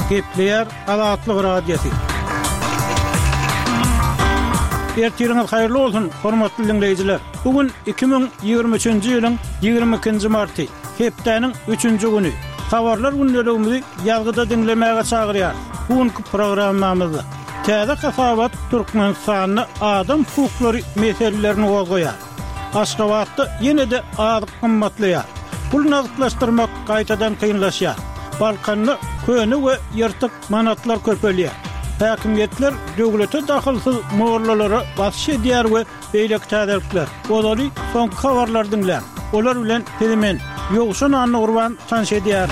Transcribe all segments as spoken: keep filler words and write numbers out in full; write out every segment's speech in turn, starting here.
Gepleyer Azatlyk radiosu. Ertiriniz hayırlı olsun, hormatly dinleyijiler. Bugün iki bin ýygrimi üçinji ýylyň ýygrimi ikinji marty, hepdeniň üçünji güni. Habarlar gündäligimizi ýalgyda dinlemäge çagyrýar. Bugünkü programmamyzda täze kafabat Türkmenistanyny adam hukuklary meselelerini goýar. Aşgabatda ýene-de azyk gymmatlaýar. Pul nazyklaşdyrmak gaýtadan kynlaşýar. Balkanyny köni we ýyrtyk manatlar köpelýär. Häkimetler döwlete dahylsyz moğorlalara basyş edýär we beýlek täzelikler. Olary soňky habarlar dinlän. Olar bilen hemen ýogşan anny gurban tanış edýär.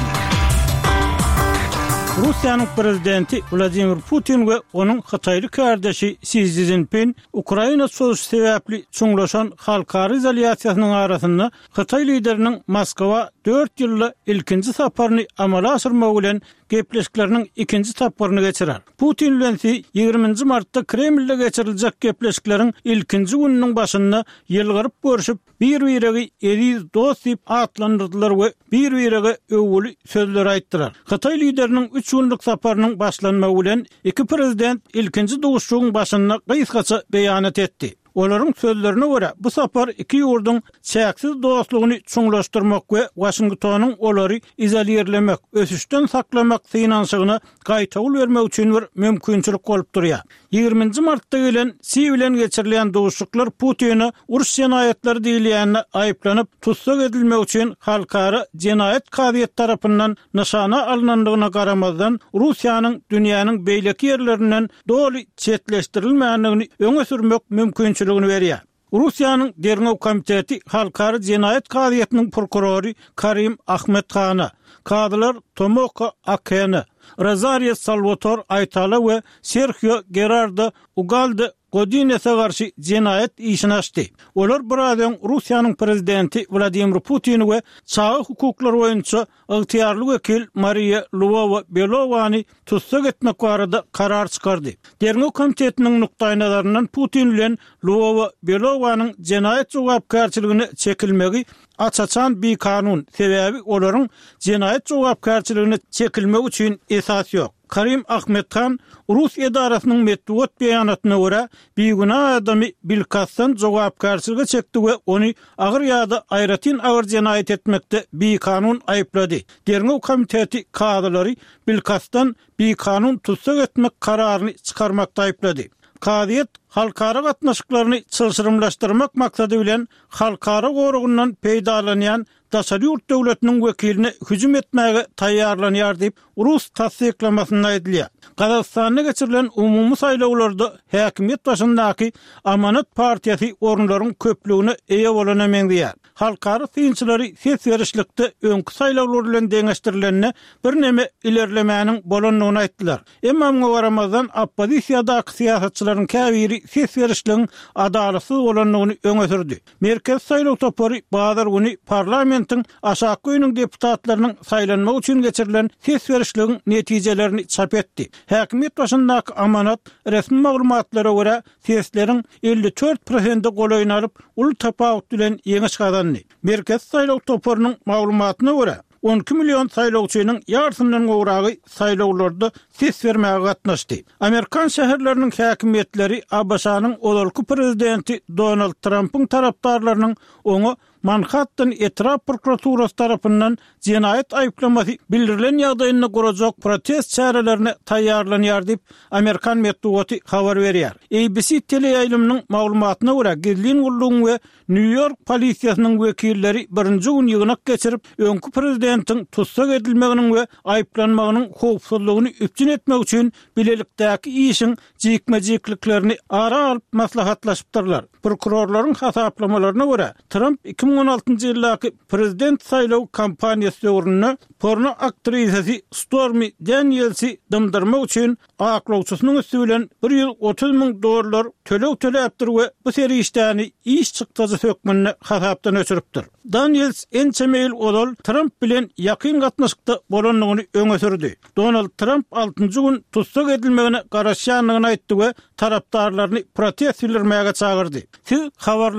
Russiýanyň prezidenti Vladimir Putin we onuň Hytaýly kardeşi Xi Jinping Ukraina soýuşy sebäpli çuňlaşan halkary izolýasiýasynyň arasynda Hytaý lideriniň Moskwa dört ýylly ilkinji saparyny amala aşyrmak bilen gepleşikleriniň ikinji taparyny geçirer. Putin bilen ýygrimiňji martda Kremlde geçiriljek gepleşikleriň ilkinji gününiň başynda ýylgyryp görüşip bir-birigi eriz dost diýip atlandyrdylar we bir-birigi öwgüli sözler aýtdylar. Hytaý lideriniň üç günlük saparynyň başlanmagy bilen iki prezident ilkinji duguşçugyň başynda gysgaça beýanat etdi. Olaryň sözlerine görä, bu sapar iki ýurduň çäksiz dostlugyny çuňlaşdyrmak we Washingtonyň olary izolýerlemek, ösüşden saklamak synanşygyna gaýtagyl bermek üçin bir mümkinçilik bolup durýar. ýygrimiňji martda gelen Xi bilen geçirilen duguşçuklar Putin'i uruş jenaýetleri diýilýänine aýyplanyp tutsak edilmek üçin halkara jenaýet kadyet tarapyndan nyşana alynandygyna garamazdan Russiýanyň dünýäniň beýleki ýerlerinden doly çetleşdirilmänligini öňe sürmek mümkinçiligini berýär. Russiýanyň Derňew komiteti halkary jenaýet kadyetiniň prokurory Karim Ahmedkhana, kadylar Tomoko Akena, Rosario Salvatore Aytala we Sergio Gerardo Ugalde Godines'e garşy jenaýet işini açdy. Olar buradan Russiýanyň prezidenti Vladimir Putin we çağı hukuklar boýunça ygtyýarly wekil Maria Lvova-Belovany tutsak etmek barada karar çykardy. Derňew komitetiniň nukdaý nazaryndan Putin bilen Lvova-Belovanyň jenaýet jogapkärçiligini çekilmegi açaçan bir kanun sebäbi olaryň jenaýet jogapkärçiligini çekilmek üçin esas ýok. Karim Ahmedkhan Rus edarasynyň metbuat beýanatyna görä bir günah adamy bilkasdan jogapkärçiligi çekdi we ony agyr ýa-da aýratyn agyr jenaýet etmekde bir kanun aýyplady. Derňew komiteti kadylary bilkasdan bir kanun tutsak etmek kararyny çykarmakda aýyplady. Kadyet halkara gatnaşyklaryny çylşyrymlaşdyrmak maksady bilen halkara gorugundan peýdalanýan daşary ýurt döwletiniň wekiline hüjüm etmäge taýýarlanýar diýip Rus tasdiklamasyna edilýär. Gazakstanda geçirilen umumy saýlawlarda häkimet başyndaky Amanat partiýasy orunlaryň köpligine eýe bolanameýär. Halkara synçylary ses berişlikde öňkü saýlawlar bilen deňeşdirilenine bir neme ilerlemäniň bolanlygyny aýtdylar. Emma muňa garamazdan oppozisiýadaky siýasatçylaryň käbiri ses berişligiň adalatsız bolanlygyny öňe sürdi. Merkez saýlaw topary bazar güni parlamentiň aşağı öýüniň deputatlarynyň saýlanmagy üçin geçirilen ses berişligiň netijelerini çap etdi. Häkimet başyndaky Amanat resmi maglumatlara görä sesleriň elli dört prosent golaýyny alyp uly tapawut bilen ýeňiş gazandy. Merkez saýlaw toparynyň maglumatyna görä on iki milyon saýlawçynyň ýartyndan gowragy saýlawlarda ses bermäge gatnaşdy. Amerikan şäherleriniň häkimetleri A B S-nyň olalky prezidenti Donald Trump'yň tarapdarlarynyň oňa Manhattan etraf prokuraturasy tarapyndan jenaýet aýyplamasy bildirilen ýagdaýyna gorajak protest çärelerini taýýarlanýar diýip Amerikan medeniýeti habar berýär. A B C teleýaýlymynyň maglumatyna görä Gizlin Gullugyň we New York polisiýasynyň wekilleri birinji gün ýygnak geçirip öňkü prezidentiň tutsak edilmeginiň we aýyplanmagynyň howpsuzlygyny üpçün etmek üçin bilelikdäki işiň jikmejikliklerini ara alyp maslahatlaşypdyrlar. Prokurorlaryň hasaplamalarına görä Trump iki bin on altynjy ýyldaky prezident saýlaw kampaniýasy döwründe porno aktrisasy Stormy Daniels'i dymdyrmak üçin aklawçysynyň üstü bilen bir ýyl otuz miň dollar tölew töläpdir we bu seri işläni iş çykdyjy sökmenine hasapdan öçüripdir. Daniels ençemeýil odal Trump bilen ýakyn gatnaşykda bolanlygyny öňe sürdi. Donald Trump altynjy gün tutsak edilmegine garaşýanlygyny aýtdy we tarapdarlaryny protest bildirmäge çagyrdy. Siz habar